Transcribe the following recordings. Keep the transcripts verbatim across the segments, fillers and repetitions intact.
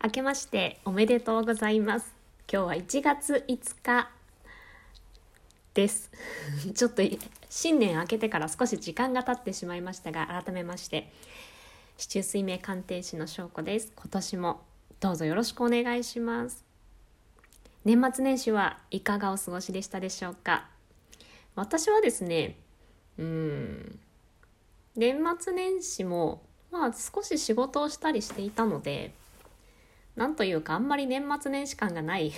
明けましておめでとうございます。今日はいちがついつかですちょっと新年明けてから少し時間が経ってしまいましたが、改めまして四柱推命鑑定士のしょうこです。今年もどうぞよろしくお願いします。年末年始はいかがお過ごしでしたでしょうか。私はですねうーん年末年始もまあ少し仕事をしたりしていたので、なんというかあんまり年末年始感がない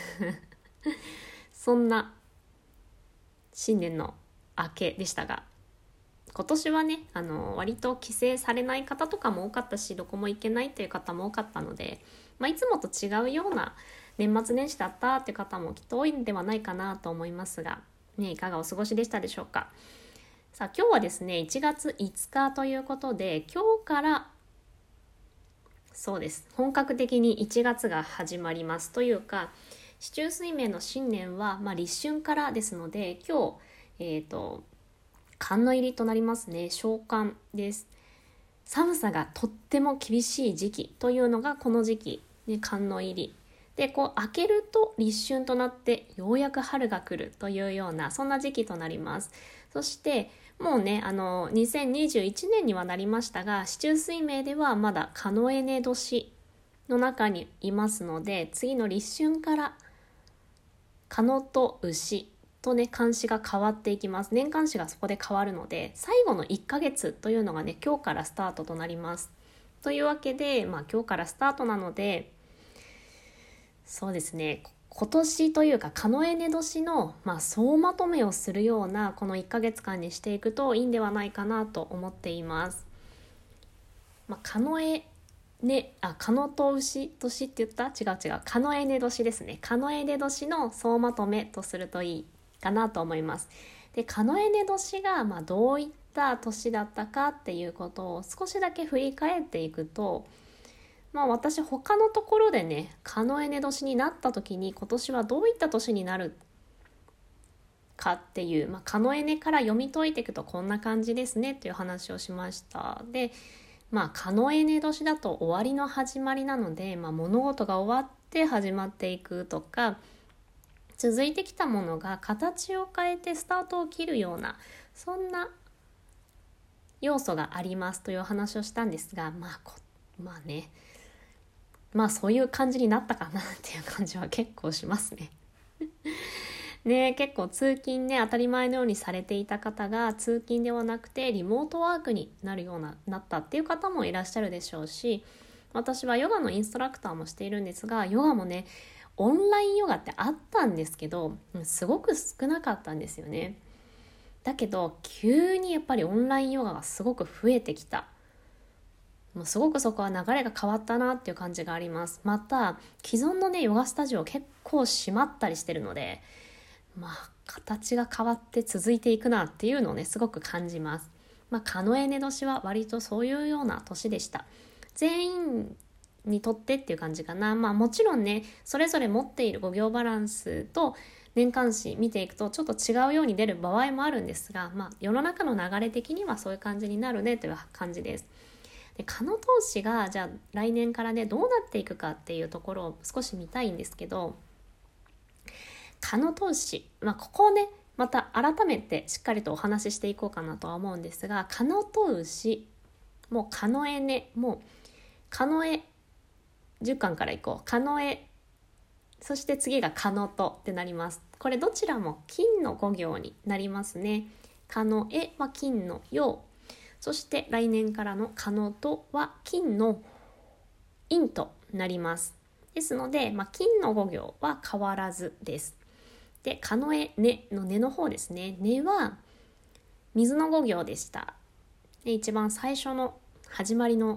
そんな新年の明けでしたが、今年はねあの割と帰省されない方とかも多かったし、どこも行けないという方も多かったので、まあ、いつもと違うような年末年始だったっていう方もきっと多いんではないかなと思いますが、ね、いかがお過ごしでしたでしょうか。さあ今日はですねいちがついつかということで、今日からそうです本格的にいちがつが始まりますというか、四柱推命の新年は、まあ、立春からですので、今日、えーと、寒の入りとなりますね。小寒です。寒さがとっても厳しい時期というのがこの時期、ね、寒の入りで、こう明けると立春となってようやく春が来るというような、そんな時期となります。そしてもうねあのにせんにじゅういちねんにはなりましたが、四柱推命ではまだ庚子年の中にいますので、次の立春から庚と牛とね漢詩が変わっていきます。年間詩がそこで変わるので、最後のいっかげつというのがね今日からスタートとなります。というわけで、まあ、今日からスタートなので、そうですね今年というか庚子年の、まあ、総まとめをするようなこのいっかげつかんにしていくといいんではないかなと思っています。まあ、庚子ね、あ、庚と牛年って言った違う違う庚子年ですね。庚子年の総まとめとするといいかなと思います。で庚子年がまあどういった年だったかっていうことを少しだけ振り返っていくと、まあ私他のところでね庚子年になった時に今年はどういった年になるかっていう、まあ、庚子から読み解いていくとこんな感じですねっていう話をしました。でまあ庚子年だと終わりの始まりなので、まあ、物事が終わって始まっていくとか、続いてきたものが形を変えてスタートを切るような、そんな要素がありますという話をしたんですが、まあこまあねまあそういう感じになったかなっていう感じは結構しますねね、結構通勤ね当たり前のようにされていた方が、通勤ではなくてリモートワークになるようななったっていう方もいらっしゃるでしょうし、私はヨガのインストラクターもしているんですが、ヨガもねオンラインヨガってあったんですけどすごく少なかったんですよね。だけど急にやっぱりオンラインヨガがすごく増えてきた。もうすごくそこは流れが変わったなっていう感じがあります。また既存のねヨガスタジオ結構閉まったりしてるので、まあ形が変わって続いていくなっていうのをねすごく感じます。まあ庚子年は割とそういうような年でした。全員にとってっていう感じかな。まあもちろんねそれぞれ持っているご行バランスと年間誌見ていくとちょっと違うように出る場合もあるんですが、まあ世の中の流れ的にはそういう感じになるねという感じです。で蚊の投資がじゃあ来年からねどうなっていくかっていうところを少し見たいんですけど、蚊の投資、まあ、ここをねまた改めてしっかりとお話ししていこうかなとは思うんですが、蚊の投資もう庚子ねもう庚子十巻からいこう。庚子そして次が庚とってなります。これどちらも金の五行になりますね。庚は金の陽、そして来年からの庚とは金の陰となります。ですので、まあ、金の五行は変わらずです。で、庚ねの根の方ですね。根は水の五行でした。で、一番最初の始まりの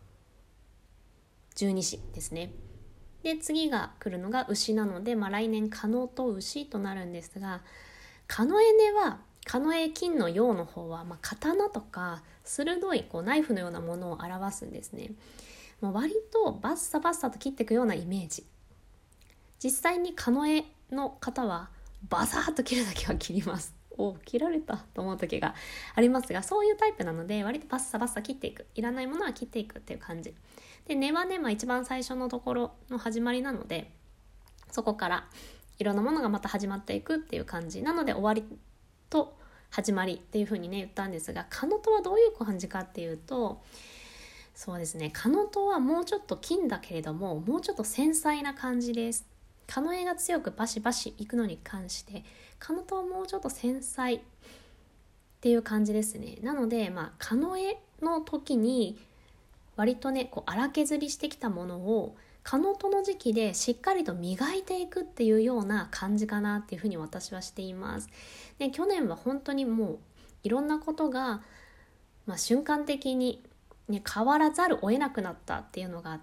十二支ですね。で、次が来るのが牛なので、まあ、来年庚と牛となるんですが、庚根は庚金の陽の方は、まあ、刀とか鋭いこうナイフのようなものを表すんですね。もう割とバッサバッサと切っていくようなイメージ。実際に庚の方はバサーッと切るだけは切ります。 お切られたと思う時がありますが、そういうタイプなので割とバッサバッサ切っていく、いらないものは切っていくっていう感じで、根はね、まあ、一番最初のところの始まりなので、そこからいろんなものがまた始まっていくっていう感じなので、終わりと始まりっていう風にね言ったんですが、カノトはどういう感じかっていうと、そうですね、カノトはもうちょっと金だけれどももうちょっと繊細な感じです。カノエが強くバシバシいくのに関して、カノトはもうちょっと繊細っていう感じですね。なので、まあ、カノエの時に割とねこう荒削りしてきたものをカノトの時期でしっかりと磨いていくっていうような感じかなっていうふうに私はしています。で、去年は本当にもういろんなことが、まあ、瞬間的に、ね、変わらざるを得なくなったっていうのがあって、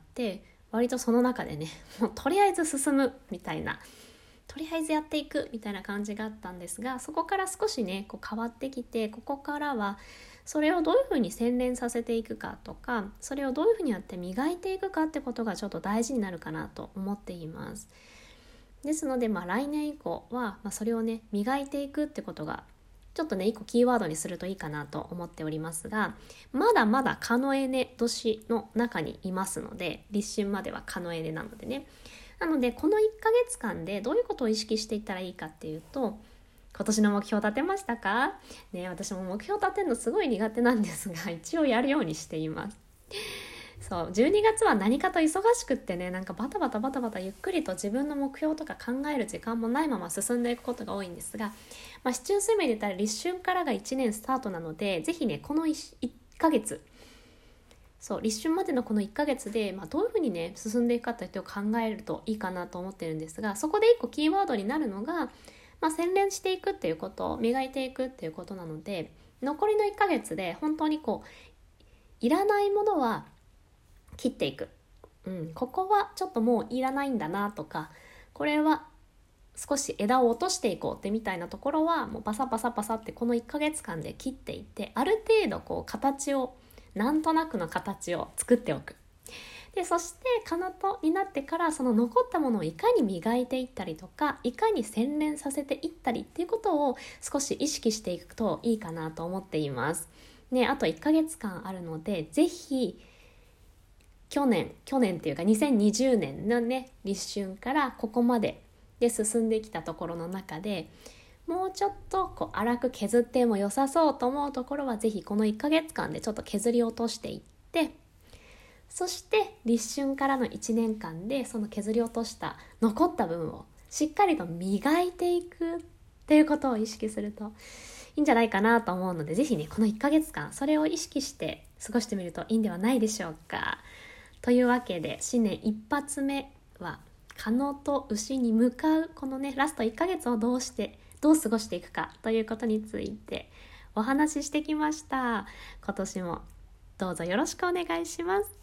割とその中でねもうとりあえず進むみたいな、とりあえずやっていくみたいな感じがあったんですが、そこから少しねこう変わってきて、ここからはそれをどういうふうに洗練させていくかとか、それをどういうふうにやって磨いていくかってことがちょっと大事になるかなと思っています。ですので、まあ、来年以降は、まあ、それをね磨いていくってことがちょっとね一個キーワードにするといいかなと思っておりますが、まだまだカノエネ年の中にいますので、立春まではカノエネなのでね、なのでこのいっかげつかんでどういうことを意識していったらいいかっていうと、今年の目標立てましたかね。私も目標立てるのすごい苦手なんですが、一応やるようにしています。そうじゅうにがつは何かと忙しくってね、なんかバタバタバタバタゆっくりと自分の目標とか考える時間もないまま進んでいくことが多いんですが、まあ、市中水明で言ったら立春からがいちねんスタートなので、ぜひねこの 1, いっかげつ、そう立春までのこのいっかげつで、まあ、どういうふうにね進んでいくかというのを考えるといいかなと思ってるんですが、そこで一個キーワードになるのが、まあ、洗練していくっていうこと、磨いていくっていうことなので、残りのいっかげつで本当にこういらないものは切っていく、うん、ここはちょっともういらないんだなとか、これは少し枝を落としていこうってみたいなところはもうパサパサパサってこのいっかげつかんで切っていって、ある程度こう形を、なんとなくの形を作っておく。でそしてカノトになってからその残ったものをいかに磨いていったりとか、いかに洗練させていったりっていうことを少し意識していくといいかなと思っていますね。あといっかげつかんあるので、ぜひ去年去年っていうかにせんにじゅうねんのね立春からここまでで進んできたところの中で、もうちょっとこう粗く削っても良さそうと思うところは、ぜひこのいっかげつかんでちょっと削り落としていって、そして立春からのいちねんかんでその削り落とした残った部分をしっかりと磨いていくっていうことを意識するといいんじゃないかなと思うので、ぜひねこのいっかげつかんそれを意識して過ごしてみるといいんではないでしょうか。というわけで、新年一発目はカノと牛に向かうこのねラストいっかげつをどうしてどう過ごしていくかということについてお話ししてきました。今年もどうぞよろしくお願いします。